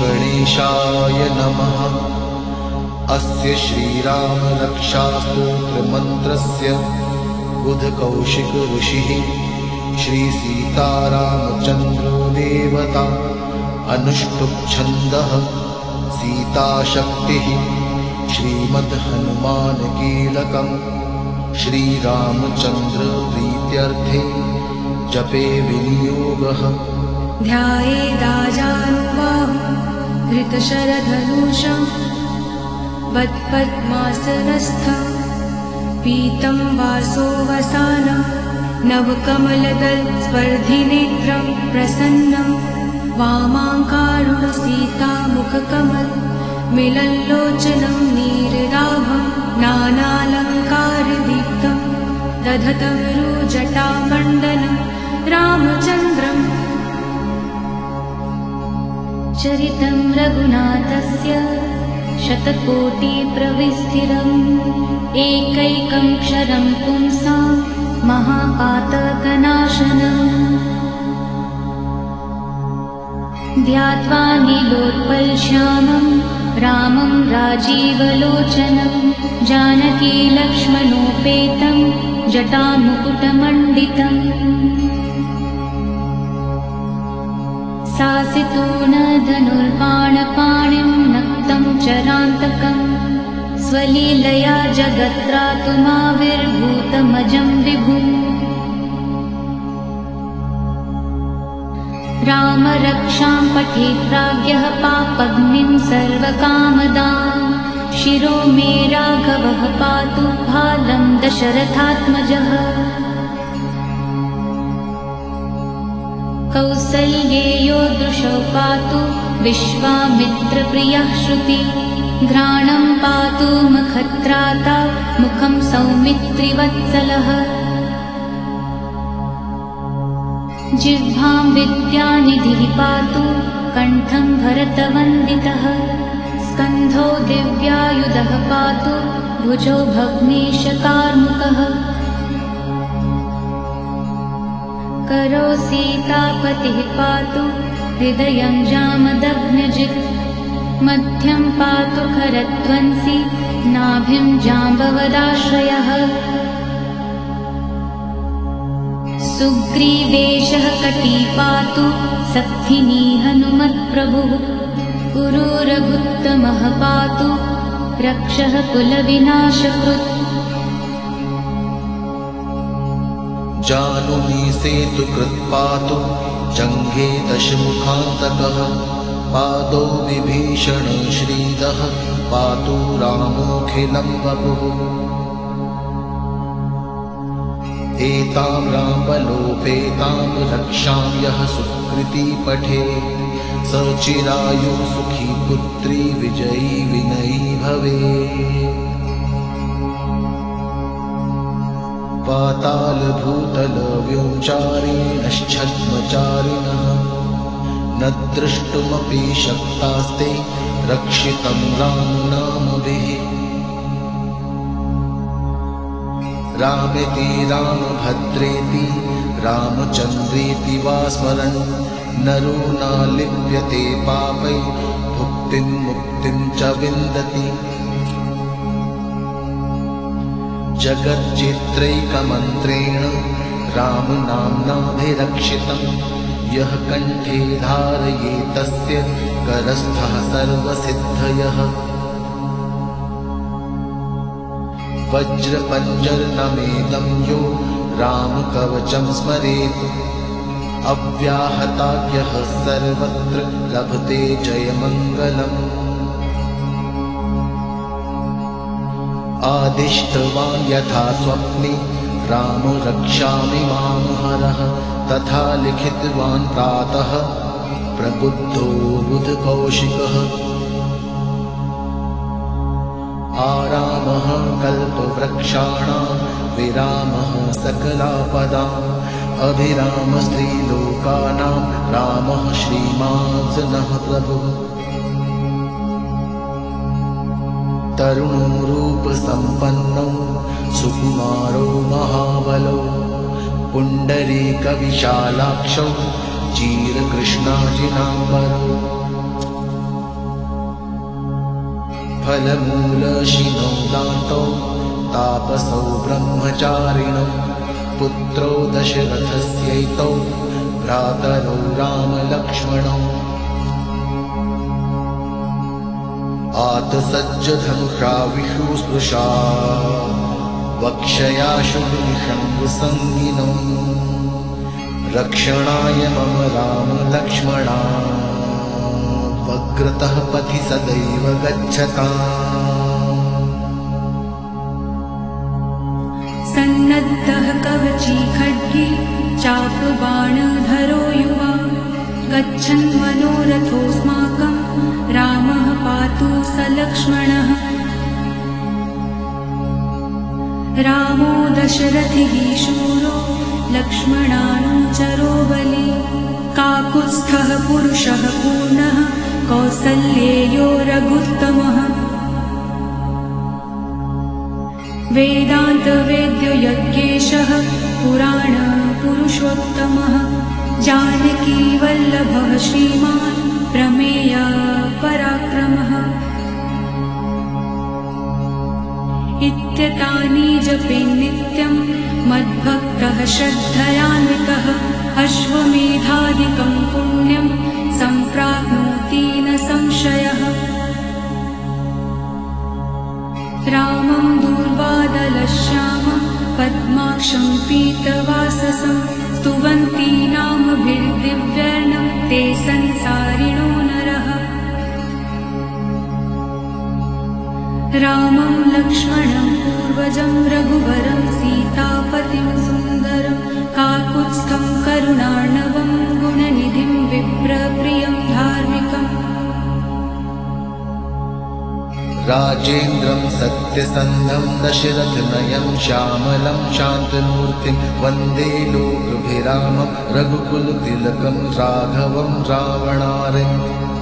श्रीगणेशाय नमः। अस्य श्रीरामरक्षास्तोत्रमन्त्रस्य बुधकौशिक ऋषिः श्रीसीतारामचन्द्रो देवता। अनुष्टुप्-छन्दः सीताशक्तिः श्रीमद्हनुमानकीलकम्। श्रीरामचन्द्रप्रीत्यर्थे जपे विनियोगः। ध्यायेदाजानुबाहुं धृतशरधनुषं वत्पद्मासनस्थं पीतं वासो वसानं नवकमलदलस्पर्धिनेत्रं प्रसन्नं वामाङ्कारुणसीतामुखकमल मिलल्लोचनं नीरदाभं नानालङ्कारदीप्तं दधतमरुजटामण्डनं रामचन्द्रम्। चरितं रघुनाथस्य शतकोटिप्रविस्थिरम् एकैकं क्षरं पुंसां महापातकनाशनम्। ध्यात्वा नीलोत्पलश्यामं रामं राजीवलोचनं जानकीलक्ष्मणोपेतं जटामुकुटमण्डितम्। सासितो न धनुर्बाणपाणिं नक्तं चरान्तकं स्वलीलया जगत्त्रातुमाविर्भूतमजं विभुम्। रामरक्षां पठेत् प्राज्ञः पापग्निं सर्वकामदां। शिरो मे राघवः पातु भालं दशरथात्मजः। कौसल्येयो दृशौ पातु विश्वामित्रप्रियः श्रुति। घ्राणं पातु मखत्राता मुखं सौमित्रिवत्सलः। जिह्वां विद्यानिधिः पातु कण्ठं भरतवन्दितः। स्कन्धौ दिव्यायुधः पातु भुजौ भग्नेशकार्मुकः। करौ सीतापतिः पातु हृदयं जामदग्नजित्। मध्यं पातु खरध्वंसी नाभिं जाम्बवदाश्रयः। सुग्रीवेशः कटी पातु सख्धिनी हनुमत्प्रभुः। पुरुरघुत्तमः पातु रक्षः कुलविनाशकृत्। जानुनी सेतुकृत् पातु जङ्घे दशमुखान्तकः। पादौ विभीषण श्रीदः पातु रामोऽखिलं वपुः। एतां रामबलोपेतां रक्षां यः सुकृती पठे स चिरायुः सुखी पुत्री विजयी विनयी भवेत्। पातालभूतलव्योचारिणश्छद्मचारिणः न द्रष्टुमपि शक्तास्ते रक्षितं रामनामभिः। रामेति रामभद्रेति रामचन्द्रेति वा स्मरन् नरो न लिप्यते पापै भुक्तिं मुक्तिं च विन्दति। जगच्चित्रैकमन्त्रेण रामनाम्नाभिरक्षितं यः कण्ठे धारयेत् तस्य करस्थः सर्वसिद्धयः। वज्रपञ्जरनमेदं यो रामकवचं स्मरेत् अव्याहताभ्यः सर्वत्र लभते जयमङ्गलम्। आदिष्टवान् यथा स्वप्ने राम रक्षामि मां हरः तथा लिखितवान् प्रातः प्रबुद्धो बुधकौशिकः। आरामः कल्पवृक्षाणां विरामः सकलापदाम् अभिराम स्त्रीलोकानां रामः श्रीमान् नः प्रभुः। तरुणो रूपसम्पन्नो सुकुमारो महाबलो पुण्डरीकविशालाक्षौ चीरकृष्णाजिनाम्बरो। फलमूलशिनो दान्तौ तापसौ ब्रह्मचारिणौ पुत्रौ दशरथस्यैतौ भ्रातरौ रामलक्ष्मणौ आतसज्जधनुषाविषुस्पृशा वक्षयाशुनिशङ्कुसङ्गिनौ रक्षणाय मम रामलक्ष्मणा वग्रतः पथि सदैव गच्छताम् सन्नद्धः कवची खड्गी चापबाणधरो युवा गच्छन् मनोरथोऽस्माकं रामः पातु स लक्ष्मणः रामो दशरथिः शूरो लक्ष्मणानुचरो बली काकुत्स्थः पुरुषः पूर्णः कौसल्येयो रघुत्तमः वेदान्तवेद्यो यज्ञेशः पुराणपुरुषोत्तमः जानकीवल्लभः श्रीमान् प्रमेयः पराक्रमः इत्येतानि जपे नित्यं मद्भक्तः श्रद्धयान्वितः अश्वमेधादिकं पुण्यं सम्प्राप्नोति न संशयः रामं दूर्वादलश्यामं पद्माक्षं पीतवाससं स्तुवन्ति नामभिर्दिव्यर्णं ते संसारिणो नरः रामं लक्ष्मणं पूर्वजं रघुवरं सीतापतिं सुन्दरं काकुत्स्थं करुणार्णवं गुणनिधिं विप्रप्रियं धार्मिकम् राजेन्द्रं सत्यसन्धं दशरथनयं श्यामलं शान्तमूर्तिं वन्दे लोकभिरामं रघुकुलतिलकं राघवं रावणारिम्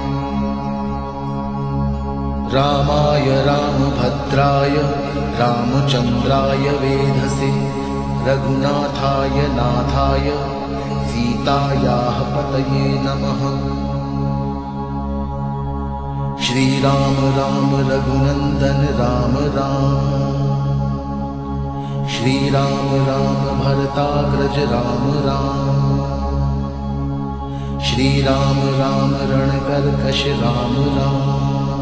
रामाय रामभद्राय रामचन्द्राय वेधसे रघुनाथाय नाथाय सीतायाः पतये नमः श्रीराम राम रघुनन्दन राम राम श्रीराम राम भरताग्रज राम राम श्रीराम राम रणकर्कश राम राम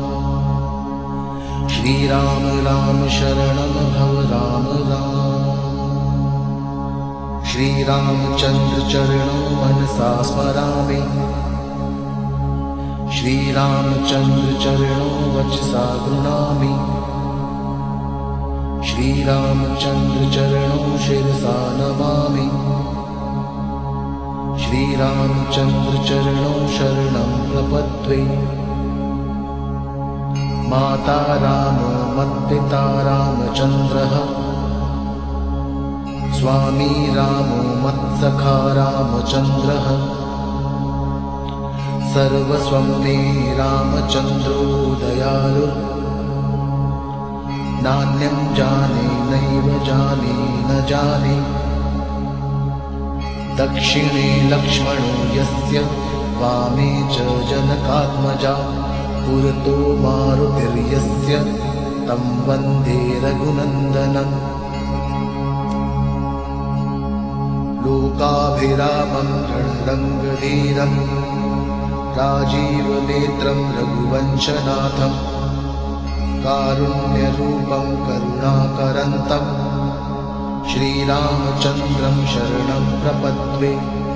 श्रीराम राम शरणं भव राम राम श्रीरामचन्द्र चरणौ मनसा स्मरामि श्रीरामचन्द्र चरणौ वचसा गृह्णामि श्रीरामचन्द्र चरणौ शिरसा नमामि श्रीरामचन्द्र चरणौ शरणं प्रपद्ये माता रामो मत्पिता रामचन्द्रः स्वामी रामो मत्सखा रामचन्द्रः सर्वस्वं मे रामचन्द्रो दयालु नान्यं जाने नैव जाने न जाने दक्षिणे लक्ष्मणो यस्य वामे च जनकात्मजा पुरतो मारुतिर्यस्य तं वन्दे रघुनन्दनम् लोकाभिरामं रणरङ्गधीरं राजीवनेत्रं रघुवंशनाथं कारुण्यरूपं करुणाकरन्तं श्रीरामचन्द्रं शरणं प्रपद्ये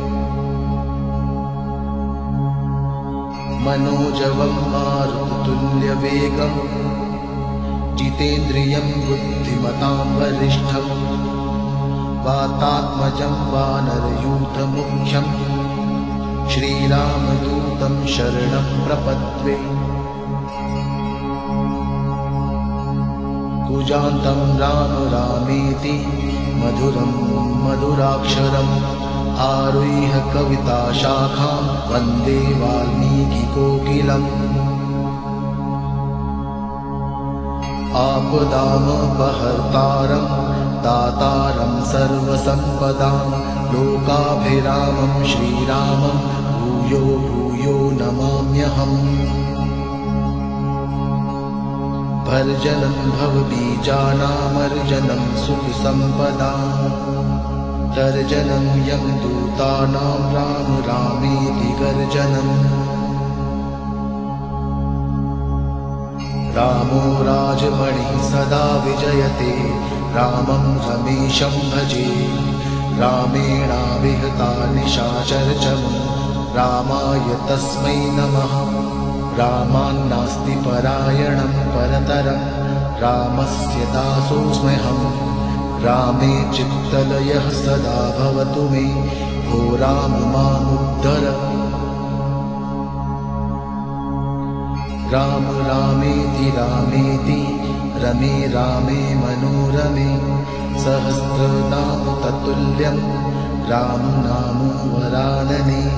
मनोजवं मारुततुल्यवेगं जितेन्द्रियं बुद्धिमतां वरिष्ठं वातात्मजं वानरयूथमुख्यं श्रीरामदूतं शरणं प्रपद्ये कुजान्तं राम रामेति मधुरं मधुराक्षरम् आरुह्य कविताशाखां वन्दे वाल्मीकिकोकिलम् आपदामपहर्तारं दातारं सर्वसम्पदां लोकाभिरामं श्रीरामं भूयो भूयो नमाम्यहम् भर्जनं भवबीजानामर्जनं सुखसम्पदाम् तर्जनं यमदूतानां राम रामेति गर्जनम् रामो राजमणिः सदा विजयते रामं रमेशं भजे रामेणाभिहता निशाचरचमु रामाय तस्मै नमः रामान्नास्ति परायणं परतरं रामस्य दासोऽस्म्यहम् रामे चित्तलयः सदा भवतु मे भो राम मामुद्धर राम रामेति रामेति रमे रामे मनोरमे सहस्रनाम तत्तुल्यं राम नाम वरानने